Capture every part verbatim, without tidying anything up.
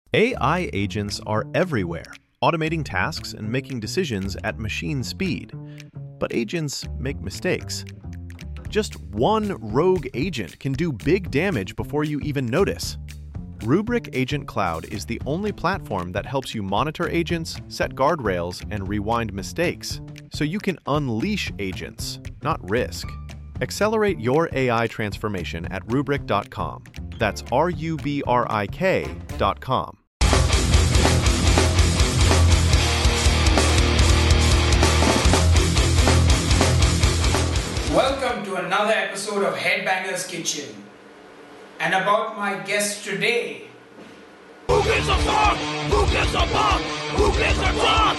A I agents are everywhere, automating tasks and making decisions at machine speed. But agents make mistakes. Just one rogue agent can do big damage before you even notice. Rubrik Agent Cloud is the only platform that helps you monitor agents, set guardrails, and rewind mistakes, so you can unleash agents, not risk. Accelerate your A I transformation at rubrik dot com. That's R U B R I K dot com. Welcome to another episode of Headbangers Kitchen. And about my guest today. Who gives a fuck? Who gives a fuck? Who gives a fuck?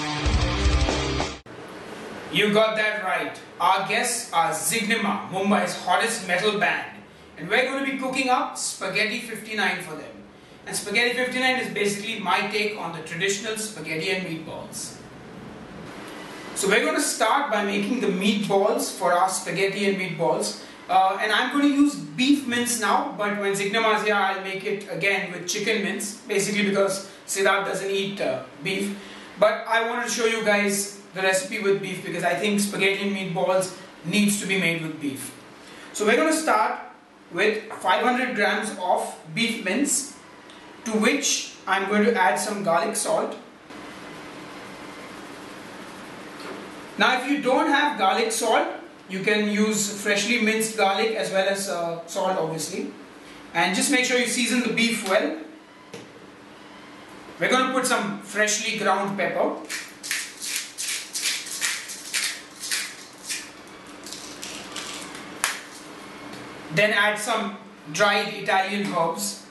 You got that right. Our guests are Zignima, Mumbai's hottest metal band. And we're going to be cooking up Spaghetti fifty-nine for them. And Spaghetti fifty-nine is basically my take on the traditional spaghetti and meatballs. So we're going to start by making the meatballs for our spaghetti and meatballs. Uh, and I'm going to use beef mince now, but when Zignima is here, I'll make it again with chicken mince, basically because Siddharth doesn't eat uh, beef. But I wanted to show you guys the recipe with beef because I think spaghetti and meatballs needs to be made with beef. So we're going to start with five hundred grams of beef mince, to which I'm going to add some garlic salt. Now if you don't have garlic salt, you can use freshly minced garlic as well as uh, salt obviously. And just make sure you season the beef well. We're going to put some freshly ground pepper. Then add some dried Italian herbs.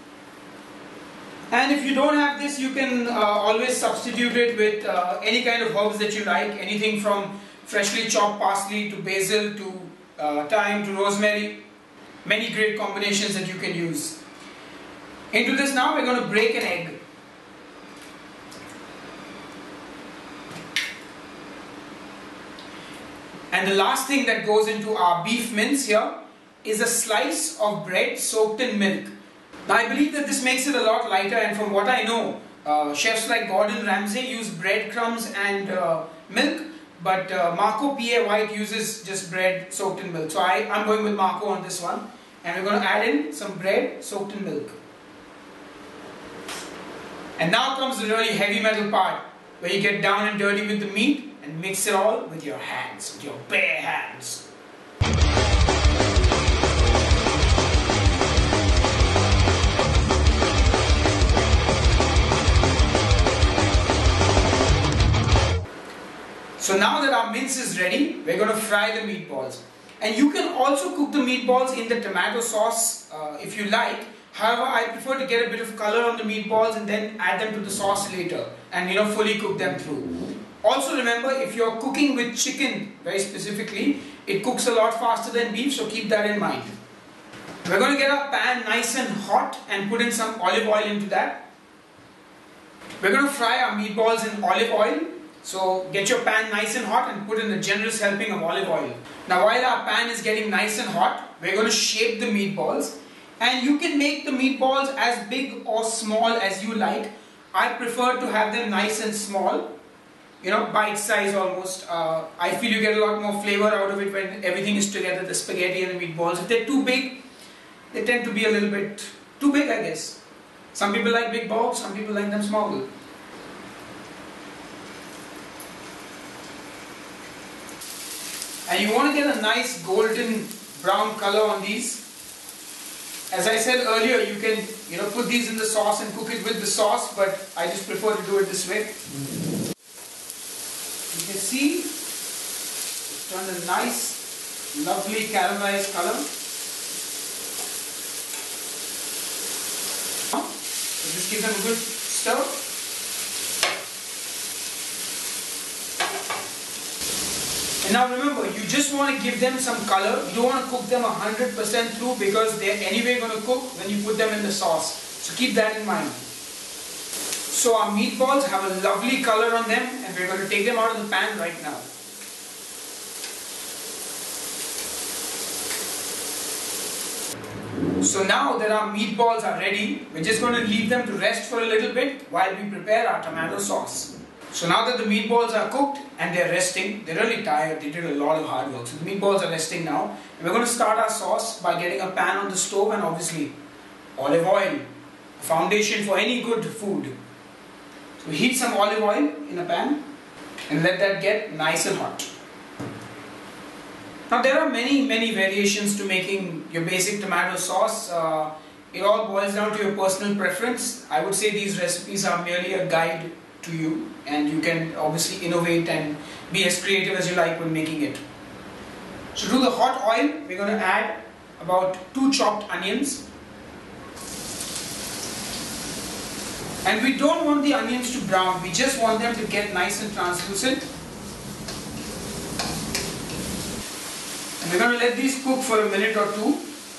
And if you don't have this, you can uh, always substitute it with uh, any kind of herbs that you like. Anything from freshly chopped parsley to basil to uh, thyme to rosemary. Many great combinations that you can use. Into this now we're going to break an egg. And the last thing that goes into our beef mince here is a slice of bread soaked in milk. Now I believe that this makes it a lot lighter, and from what I know, uh, chefs like Gordon Ramsay use breadcrumbs and uh, milk, but uh, Marco P A White uses just bread soaked in milk. So I, I'm going with Marco on this one, and we're going to add in some bread soaked in milk. And now comes the really heavy metal part, where you get down and dirty with the meat and mix it all with your hands, with your bare hands. So now that our mince is ready, we're going to fry the meatballs. And you can also cook the meatballs in the tomato sauce uh, if you like. However, I prefer to get a bit of color on the meatballs and then add them to the sauce later and, you know, fully cook them through. Also remember, if you're cooking with chicken very specifically, it cooks a lot faster than beef, so keep that in mind. We're going to get our pan nice and hot and put in some olive oil into that. We're going to fry our meatballs in olive oil. So get your pan nice and hot and put in a generous helping of olive oil. Now while our pan is getting nice and hot, we're going to shape the meatballs. And you can make the meatballs as big or small as you like. I prefer to have them nice and small. You know, bite size almost. Uh, I feel you get a lot more flavor out of it when everything is together, the spaghetti and the meatballs. If they're too big, they tend to be a little bit too big, I guess. Some people like big bulbs, some people like them small. And you want to get a nice golden brown color on these. As I said earlier, you can, you know, put these in the sauce and cook it with the sauce, but I just prefer to do it this way. You can see it's turned a nice, lovely caramelized color. So just give them a good stir. And now remember, you just want to give them some color. You don't want to cook them one hundred percent through because they're anyway going to cook when you put them in the sauce. So keep that in mind. So our meatballs have a lovely color on them and we're going to take them out of the pan right now. So now that our meatballs are ready, we're just going to leave them to rest for a little bit while we prepare our tomato sauce. So now that the meatballs are cooked and they're resting, they're really tired, they did a lot of hard work. So the meatballs are resting now. And we're going to start our sauce by getting a pan on the stove and obviously olive oil, a foundation for any good food. So heat some olive oil in a pan and let that get nice and hot. Now there are many many variations to making your basic tomato sauce. Uh, it all boils down to your personal preference. I would say these recipes are merely a guide to you, and you can obviously innovate and be as creative as you like when making it. So to the hot oil, we're going to add about two chopped onions. And we don't want the onions to brown, we just want them to get nice and translucent. And we're going to let these cook for a minute or two.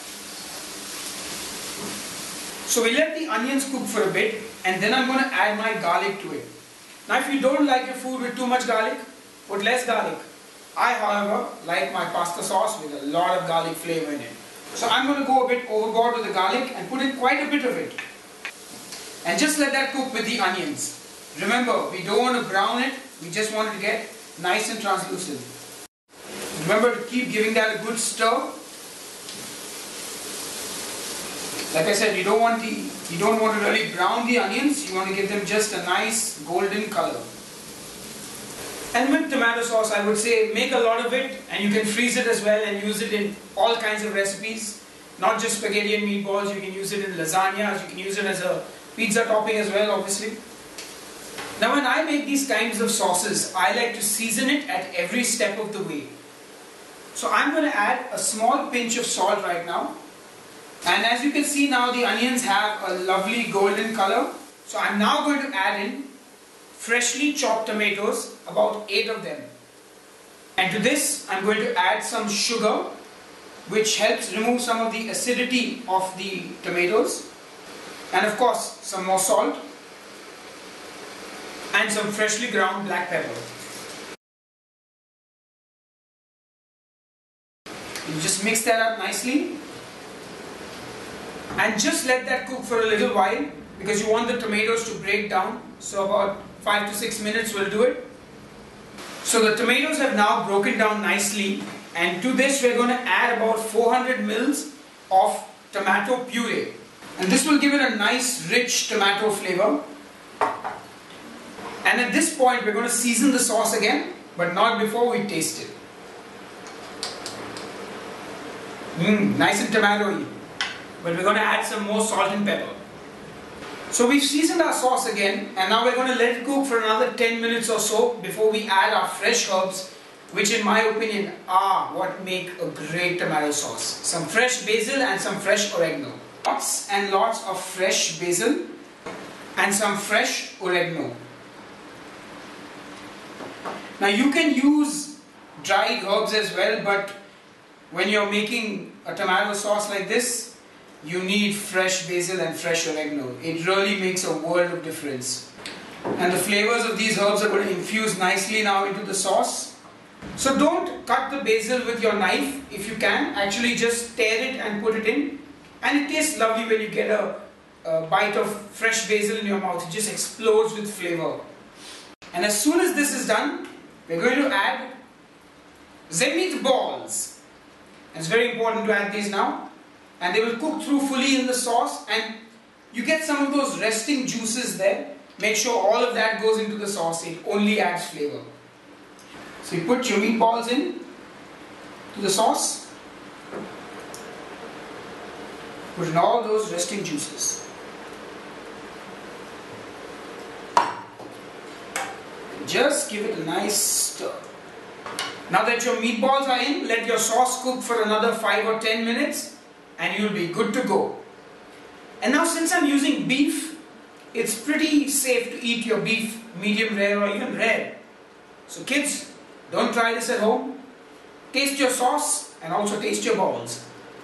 So we let the onions cook for a bit, and then I'm going to add my garlic to it. Now if you don't like your food with too much garlic, put less garlic. I, however, like my pasta sauce with a lot of garlic flavor in it. So I'm going to go a bit overboard with the garlic and put in quite a bit of it. And just let that cook with the onions. Remember, we don't want to brown it, we just want it to get nice and translucent. Remember to keep giving that a good stir. Like I said, you don't want the you don't want to really brown the onions, you want to give them just a nice golden color. And with tomato sauce, I would say make a lot of it, and you can freeze it as well and use it in all kinds of recipes. Not just spaghetti and meatballs, you can use it in lasagnas, you can use it as a pizza topping as well, obviously. Now when I make these kinds of sauces, I like to season it at every step of the way. So I'm going to add a small pinch of salt right now. And as you can see now, the onions have a lovely golden color. So I'm now going to add in freshly chopped tomatoes, about eight of them. And to this, I'm going to add some sugar, which helps remove some of the acidity of the tomatoes. And of course, some more salt. And some freshly ground black pepper. You just mix that up nicely. And just let that cook for a little while, because you want the tomatoes to break down. So about five to six minutes will do it. So the tomatoes have now broken down nicely, and to this we're going to add about four hundred milliliters of tomato puree, and this will give it a nice rich tomato flavor. And at this point we're going to season the sauce again, but not before we taste it. Mmm, nice and tomatoey. But we're going to add some more salt and pepper. So we've seasoned our sauce again, and now we're going to let it cook for another ten minutes or so before we add our fresh herbs, which in my opinion are what make a great tomato sauce. Some fresh basil and some fresh oregano. Lots and lots of fresh basil and some fresh oregano. Now you can use dried herbs as well, but when you're making a tomato sauce like this, you need fresh basil and fresh oregano. It really makes a world of difference. And the flavors of these herbs are going to infuse nicely now into the sauce. So don't cut the basil with your knife if you can. Actually just tear it and put it in. And it tastes lovely when you get a, a bite of fresh basil in your mouth. It just explodes with flavor. And as soon as this is done, we're going to add the meatballs. It's very important to add these now. And they will cook through fully in the sauce, and you get some of those resting juices there. Make sure all of that goes into the sauce. It only adds flavor. So you put your meatballs in to the sauce. Put in all those resting juices. Just give it a nice stir. Now that your meatballs are in, let your sauce cook for another five or ten minutes. And you'll be good to go. And now since I'm using beef, it's pretty safe to eat your beef medium rare or even rare. So kids, don't try this at home. Taste your sauce and also taste your balls.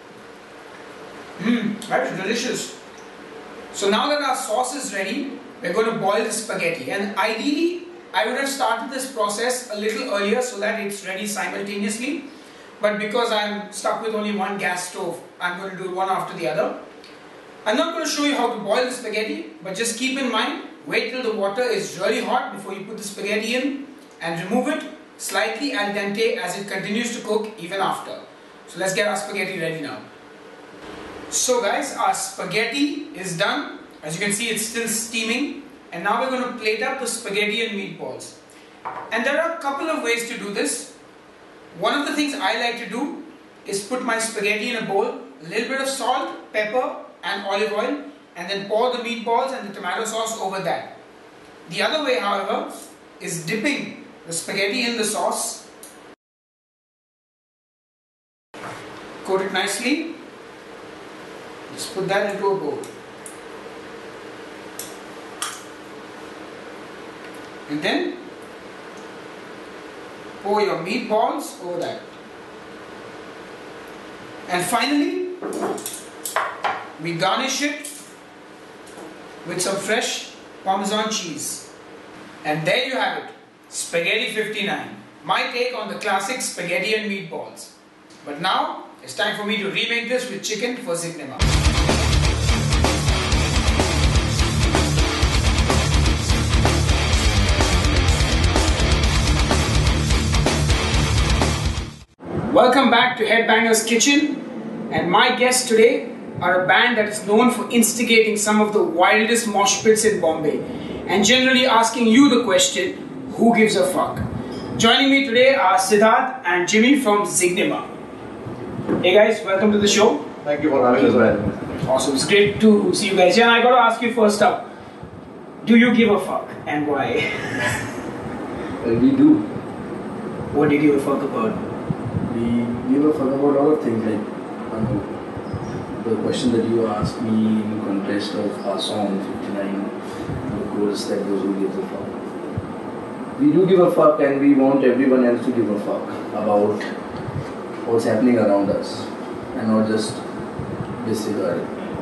Mmm, that is delicious. So now that our sauce is ready, we're going to boil the spaghetti. And ideally, I would have started this process a little earlier so that it's ready simultaneously. but because I'm stuck with only one gas stove, I'm going to do one after the other. I'm not going to show you how to boil the spaghetti, but just keep in mind, wait till the water is really hot before you put the spaghetti in and remove it slightly al dente as it continues to cook even after. So let's get our spaghetti ready now. So guys, our spaghetti is done. As you can see, it's still steaming, and now we're going to plate up the spaghetti and meatballs. And there are a couple of ways to do this. One of the things I like to do is put my spaghetti in a bowl, a little bit of salt, pepper and olive oil, and then pour the meatballs and the tomato sauce over that. The other way, however, is dipping the spaghetti in the sauce, coat it nicely, just put that into a bowl. And then pour your meatballs over that. And finally, we garnish it with some fresh Parmesan cheese. And there you have it, Spaghetti fifty-nine. My take on the classic spaghetti and meatballs. But now, it's time for me to remake this with chicken for Zignima. Welcome back to Headbangers Kitchen, and my guests today are a band that is known for instigating some of the wildest mosh pits in Bombay and generally asking you the question, who gives a fuck? Joining me today are Siddharth and Jimmy from Zignima. Hey guys, welcome to the show. Thank you for having us, man. Awesome, it's great to see you guys here. And I got to ask you first up, do you give a fuck and why? Well, we do. What do you give a fuck about? We give a fuck about a lot of things, like um, the question that you asked me in context of our song fifty-nine, the chorus that goes, who gives a fuck. We do give a fuck, and we want everyone else to give a fuck about what's happening around us and not just disregard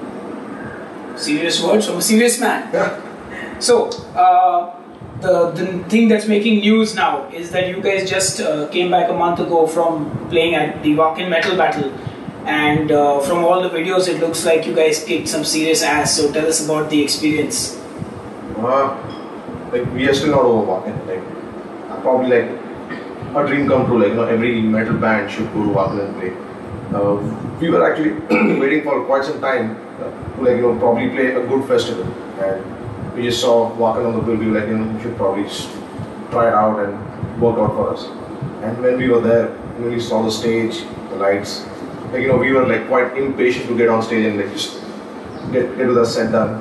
it. Serious words from a serious man. Yeah. So, uh, the, the thing that's making news now is that you guys just uh, came back a month ago from playing at the Wacken Metal Battle, and uh, from all the videos it looks like you guys kicked some serious ass. So tell us about the experience. Uh, like we are still not over Wacken. Like probably like a dream come true. Like you know, every metal band should go to Wacken and play. Uh, we were actually waiting for quite some time uh, to like you know probably play a good festival, and we just saw Wacken on the bill. We were like, you know, we should probably just try it out and work out for us. And when we were there, when we saw the stage, the lights, like you know, we were like quite impatient to get on stage and like just get get with the set done.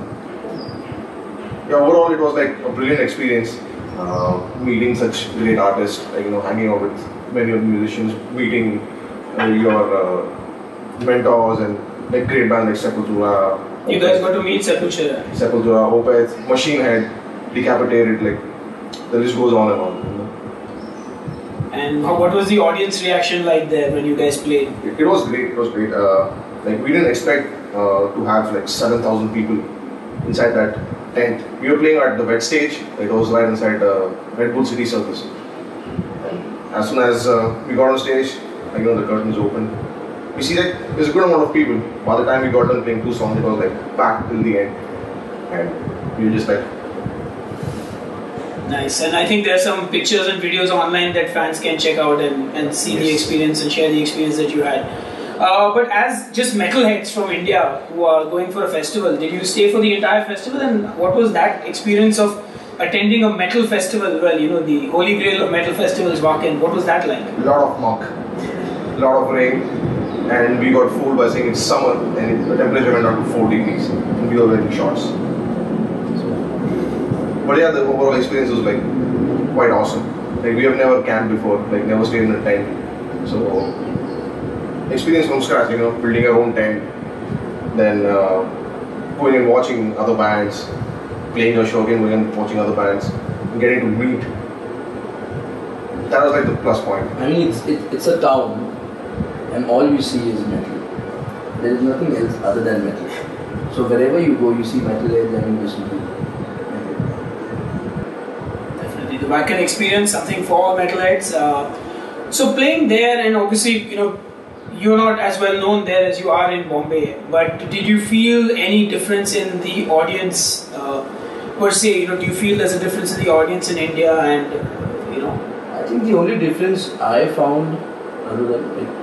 Yeah, overall it was like a brilliant experience. Uh, meeting such great artists, like you know, hanging out with many of the musicians, meeting uh, your uh, mentors and like great bands like Sepultura. You guys got to meet Sepultura. Sepultura, Opeth, Machine Head, Decapitated, like the list goes on and on. You know? And how, what was the audience reaction like there when you guys played? It, it was great. It was great. Uh, like we didn't expect uh, to have like seven thousand people inside that tent. We were playing at the wet stage. It was right inside uh, Red Bull City Circus. And as soon as uh, we got on stage, like, you know, the curtains opened. We see that there's a good amount of people. By the time we got done playing two songs, it was like packed till the end, and we were just like. Nice, and I think there are some pictures and videos online that fans can check out and, and see yes. the experience and share the experience that you had. Uh, but as just metalheads from India who are going for a festival, did you stay for the entire festival, and what was that experience of attending a metal festival? Well, you know, the holy grail of metal festivals, Wacken. What was that like? A lot of muck, a lot of rain, and we got fooled by saying it's summer and it, the temperature went down to four degrees and we were wearing shorts. But yeah, the overall experience was like quite awesome. Like we have never camped before, like never stayed in a tent. So experience from scratch, you know, building your own tent, then uh, going and watching other bands, playing your show again, going and watching other bands, and getting to meet. That was like the plus point. I mean, it's it, it's a town, and all you see is metal. There is nothing else other than metal. So wherever you go, you see metalheads and you listen to metal. Definitely, the Wacken experience, something for all metalheads. Uh, So playing there, and obviously, you know, you're not as well known there as you are in Bombay, but did you feel any difference in the audience uh, per se? You know, do you feel there's a difference in the audience in India and, uh, you know? I think the only difference I found, other than like,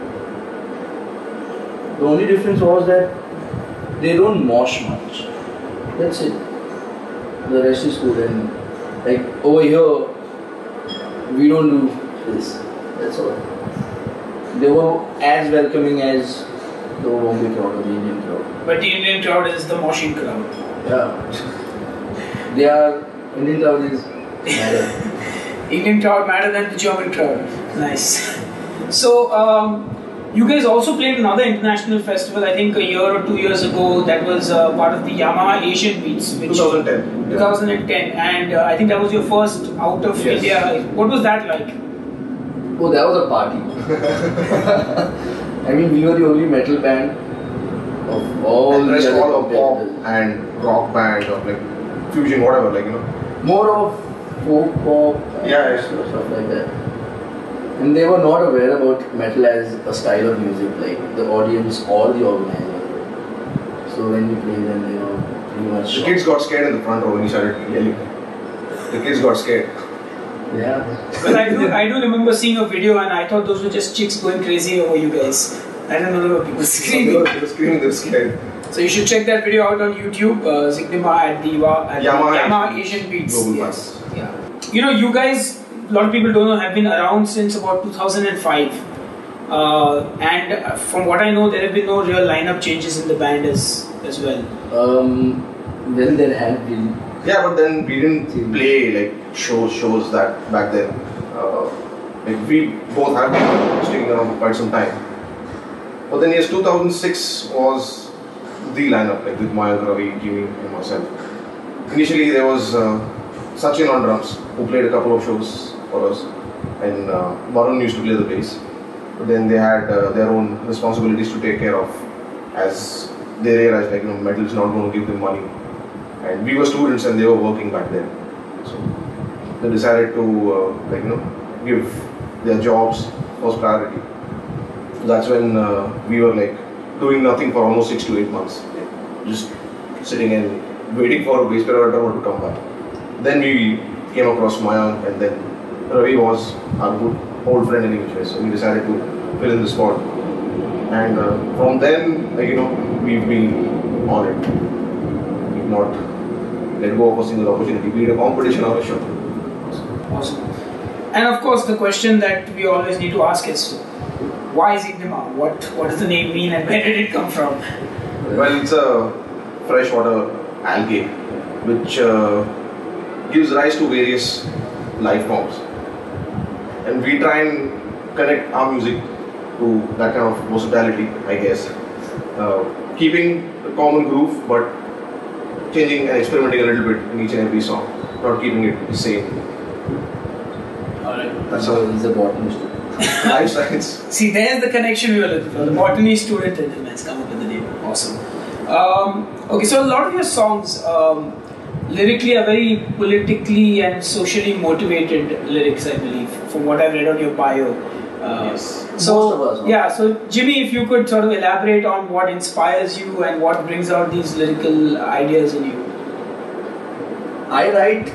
the only difference was that they don't mosh much. That's it. The rest is good, and like over here, we don't do this. That's all. They were as welcoming as the Bombay crowd or the Indian crowd. But the Indian crowd is the moshing crowd. Yeah. They are, Indian crowd is madder. Indian crowd madder than the German crowd. Nice. So, um, you guys also played another international festival, I think a year or two years ago, that was uh, part of the Yamaha Asian Beats. Which twenty ten. twenty ten, and uh, I think that was your first out of Yes. India. What was that like? Oh, that was a party. I mean, we were the only metal band of all And the rest other all of pop competitors. and rock band or like fusion, whatever, like, you know. More of folk pop and Yeah, yeah. stuff like that. And they were not aware about metal as a style of music, like the audience or the organizer. So when we played them, they were pretty much The shocked. kids got scared in the front row when he started yelling. The kids got scared. Yeah. Because I do, I do remember seeing a video, and I thought those were just chicks going crazy over you guys. I didn't know there were people They screaming. were, they were screaming, they were scared. So you should check that video out on YouTube. Uh, Zignima at Diva at Yamaha Yamaha Asian Asian Beats. Global Yes. Yeah. You know, you guys, a lot of people don't know, have been around since about two thousand five. Uh, and uh, from what I know, there have been no real lineup changes in the band as as well. Um, well, there had been. Yeah, but then we didn't play like shows, shows that back then. Uh, like we both have been sticking around for quite some time. But then yes, two thousand six was the lineup, like with Mayank, Ravi, Jimmy, and myself. Initially there was uh, Sachin on drums, who played a couple of shows for us, and uh, Varun used to play the bass. But then they had uh, their own responsibilities to take care of, as they realized like, you know, metal is not going to give them money. And we were students and they were working back then. So they decided to uh, like, you know, give their jobs first priority. So that's when uh, we were like doing nothing for almost six to eight months. Just sitting and waiting for a bass player or drummer to come back. Then we came across Mayank, and then Ravi was our good old friend in English, so we decided to fill in the spot. And uh, from then, like, you know, we've been on it. We've not let go of a single opportunity, be it a competition or a show. Awesome. And of course, the question that we always need to ask is, why Zignima? What What does the name mean, and where did it come from? Well, it's a freshwater algae which uh, gives rise to various life forms. And we try and connect our music to that kind of versatility, I guess. Uh, keeping a common groove, but changing and experimenting a little bit in each and every song, not keeping it the same. Alright. That's So how he's a botanist. life science. See, there's the connection we were looking for. The botany student and the man's come up with the name. Awesome. Um, okay, so a lot of your songs um, lyrically are very politically and socially motivated lyrics, I believe, from what I've read on your bio. Uh, Yes. So, Most of us, no? yeah, so Jimmy, if you could sort of elaborate on what inspires you and what brings out these lyrical ideas in you. I write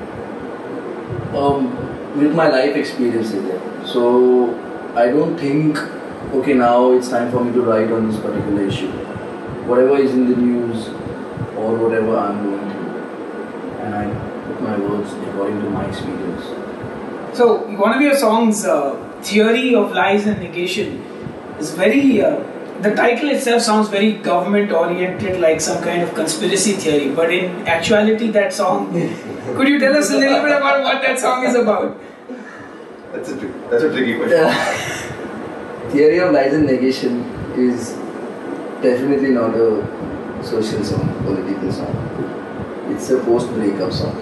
um, with my life experiences there. So I don't think, okay, now it's time for me to write on this particular issue. Whatever is in the news or whatever I'm going through, and I put my words according to my experience. So, one of your songs, uh, Theory of Lies and Negation, is very, uh, the title itself sounds very government oriented, like some kind of conspiracy theory, but in actuality that song, could you tell us a little bit about what that song is about? That's a, tri- that's a tricky question. Theory of Lies and Negation is definitely not a social song, political song. It's a post-breakup song.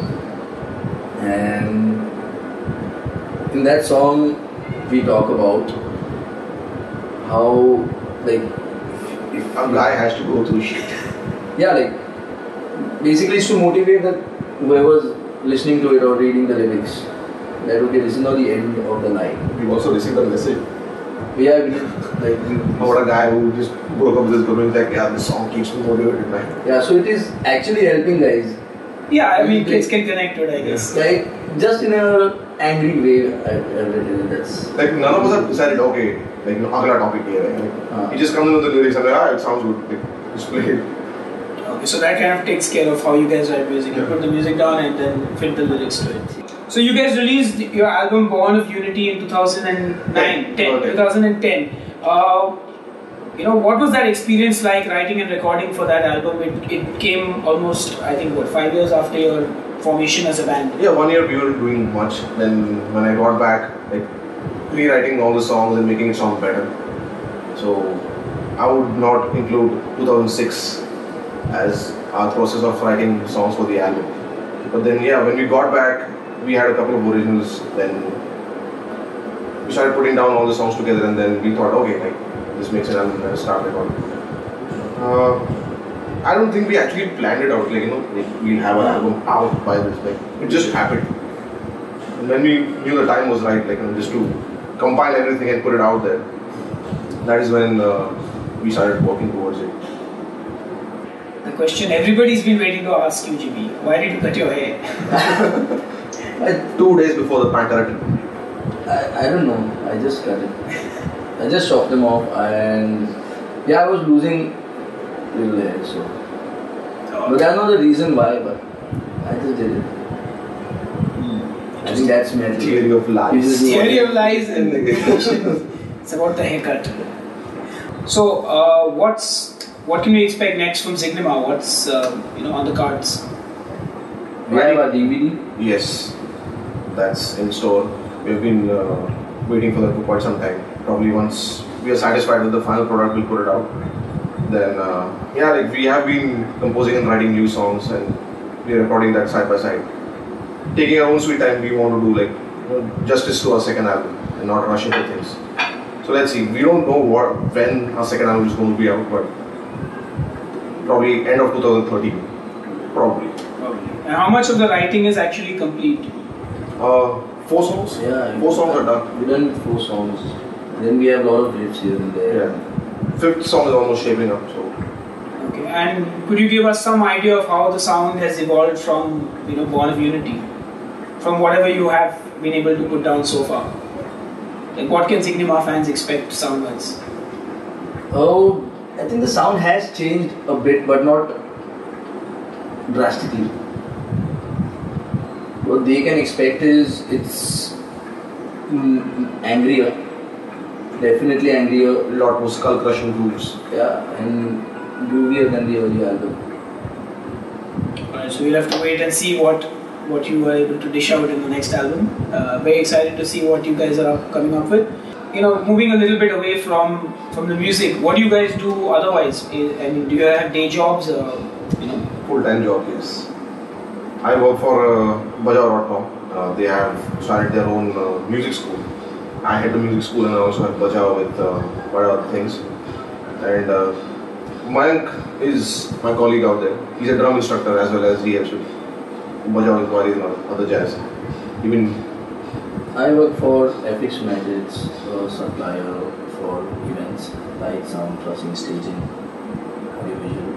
And in that song, we talk about how, like, if, if A guy has to go through shit. yeah, like, basically it's to motivate the whoever's listening to it or reading the lyrics that okay, this is not the end of the line. We also received a message. Yeah, we did, like we, About a guy who just broke up with his girlfriend. He's like, yeah, this song keeps me motivated, man. yeah, so it is actually helping guys. Yeah, I mean, kids get connected, I guess. Like just in a angry way, I, I read it. That's Like none of us have decided, okay, like you know, agla topic here. Like, uh, he just comes in with the lyrics and like, ah, it sounds good. Like, just play it. Okay, so that kind of takes care of how you guys write music. You Yeah. put the music down and then fit the lyrics to it. So you guys released your album Born of Unity in two thousand nine, Ten. ten, Okay. twenty ten. Uh, you know, what was that experience like writing and recording for that album? It, it came almost, I think, what, five years after your formation as a band? Yeah, one year we weren't doing much. Then when I got back, like rewriting all the songs and making it sound better. So I would not include two thousand six as our process of writing songs for the album. But then yeah, when we got back, we had a couple of originals. Then we started putting down all the songs together, and then we thought, okay, like this makes an album. Let's start recording. Uh, I don't think we actually planned it out. Like you know, like, we'll have an album out by this. Like it just happened. And when we knew the time was right, like you know, just to compile everything and put it out there, that is when uh, we started working towards it. The question everybody's been waiting to ask you, G B. Why did you cut your hair? Like two days before the Pantera. I, I don't know. I just cut it. I just chopped them off, and yeah, I was losing little hair, so. But that's not the reason why, but I just did it. I think that's metal. Theory of lies. You just do Theory what- of lies and it's about the haircut. So, uh, what's what can we expect next from Signema? What's uh, you know on the cards? We have a D V D. Yes, that's in store. We've been uh, waiting for that for quite some time. Probably once we are satisfied with the final product, we'll put it out. Then, uh, yeah, like we have been composing and writing new songs, and we are recording that side by side. Taking our own sweet time, we want to do like you know, justice to our second album and not rush into things. So let's see. We don't know what when our second album is going to be out, but probably end of twenty thirteen, probably. And how much of the writing is actually complete? Uh, four songs. Yeah. Four songs are done. We done four songs. Then we have a lot of riffs here and there. Yeah. Fifth song is almost shaping up. So. Okay. And could you give us some idea of how the sound has evolved from you know Born of Unity, from whatever you have been able to put down so far? Like what can Signema fans expect sound-wise? Oh, I think the sound has changed a bit, but not drastically. What they can expect is it's mm, angrier, definitely angrier, A lot more skull crushing grooves. yeah, and groovier than the early album. Alright, so we'll have to wait and see what what you were able to dish out in the next album. Uh, very excited to see what you guys are up, coming up with. You know, moving a little bit away from from the music, what do you guys do otherwise? I I mean, do you have day jobs? Uh, you know, Full time job, yes. I work for uh, Bajao dot com. Uh, they have started their own uh, music school. I head the music school and I also have Bajao with uh, what other things. And uh, Mayank is my colleague out there. He's a drum instructor as well as he helps with Bajao with Wari and other jazz. Even I work for F X United, it's a supplier for events, light, sound, trussing, staging, audiovisual,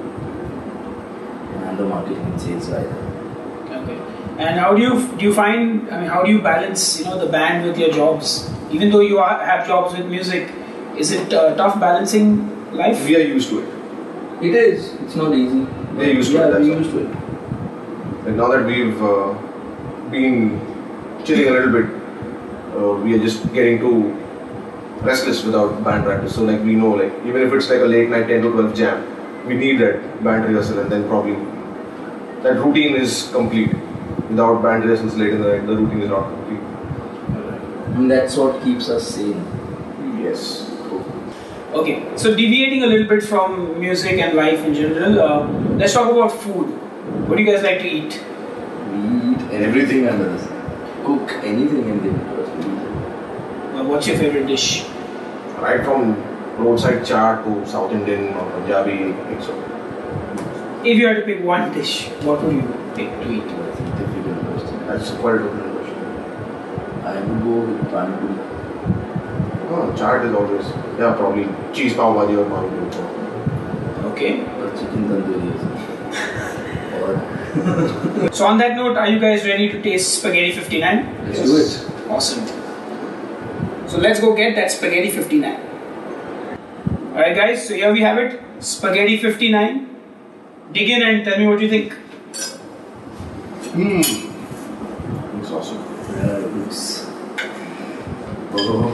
and the marketing and sales guy. okay. And how do you do you find? I mean, how do you balance you know the band with your jobs? Even though you are, have jobs with music, is it uh, tough balancing life? we are used to it. It is, it's not easy. We're used to yeah, it, that's we're all. used to it. And now that we've uh, been chilling a little bit, uh, we are just getting too restless without band practice. So like we know, like even if it's like a late night ten to twelve jam, we need that band rehearsal, and then probably that routine is complete. Without band rehearsals late in the night, the routine is not complete. And that's what keeps us sane. Yes. Okay, so deviating a little bit from music and life in general, uh, let's talk about food. What do you guys like to eat? We eat everything under the sun. Cook anything and give it to us. We eat it. Uh, what's your favorite dish? Right from roadside chaat to South Indian or Punjabi, like so. If you had to pick one dish, what would you pick to eat? That's a difficult question. That's quite a different question. I would go with Pani Puri. Oh, chaat is always, yeah, probably cheese pav bhaji or pani puri. Okay. Or chicken tandoori. Or So on that note, are you guys ready to taste Spaghetti fifty-nine? let's do it. Awesome. So let's go get that Spaghetti fifty-nine. Alright guys, so here we have it. Spaghetti fifty-nine. Dig in and tell me what you think. Mmm. It's awesome. Yeah, it looks. Oh.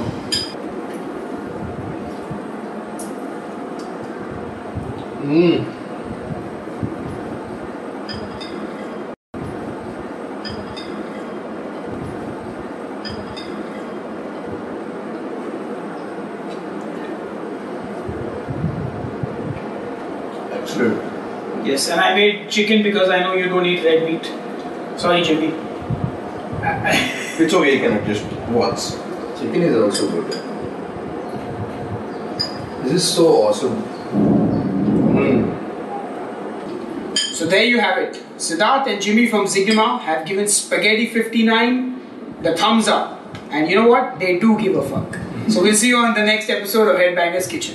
Mmm. Excellent. Yes, and I made chicken because I know you don't eat red meat. Sorry, Jimmy. It's okay, you can adjust once. Chicken is also good. This is so awesome. Mm. So there you have it. Siddharth and Jimmy from Zigma have given Spaghetti fifty-nine the thumbs up. And you know what? They do give a fuck. So we'll see you on the next episode of Headbangers Kitchen.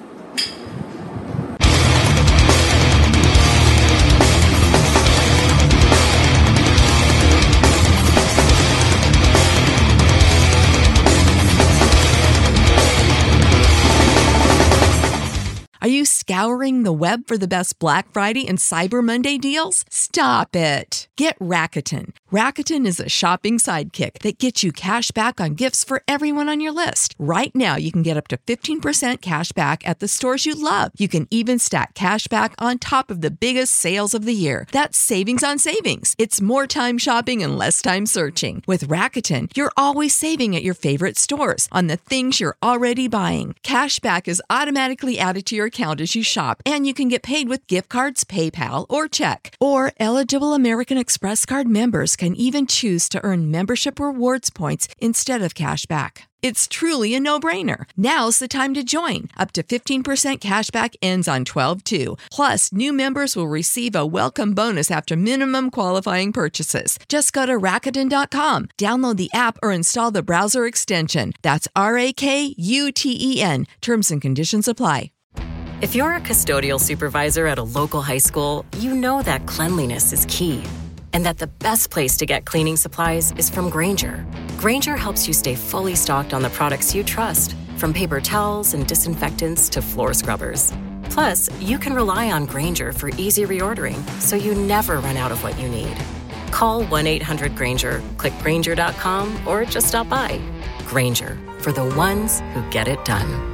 Are you scouring the web for the best Black Friday and Cyber Monday deals? Stop it. Get Rakuten. Rakuten is a shopping sidekick that gets you cash back on gifts for everyone on your list. Right now, you can get up to fifteen percent cash back at the stores you love. You can even stack cash back on top of the biggest sales of the year. That's savings on savings. It's more time shopping and less time searching. With Rakuten, you're always saving at your favorite stores on the things you're already buying. Cash back is automatically added to your account as you shop, and you can get paid with gift cards, PayPal, or check. Or eligible American Express card members can even choose to earn membership rewards points instead of cash back. It's truly a no-brainer. Now's the time to join. Up to fifteen percent cash back ends on twelve two. Plus, new members will receive a welcome bonus after minimum qualifying purchases. Just go to Rakuten dot com, download the app, or install the browser extension. That's R A K U T E N. Terms and conditions apply. If you're a custodial supervisor at a local high school, you know that cleanliness is key. And that the best place to get cleaning supplies is from Grainger. Grainger helps you stay fully stocked on the products you trust, from paper towels and disinfectants to floor scrubbers. Plus, you can rely on Grainger for easy reordering, so you never run out of what you need. Call one eight hundred Grainger, click Grainger dot com, or just stop by. Grainger, for the ones who get it done.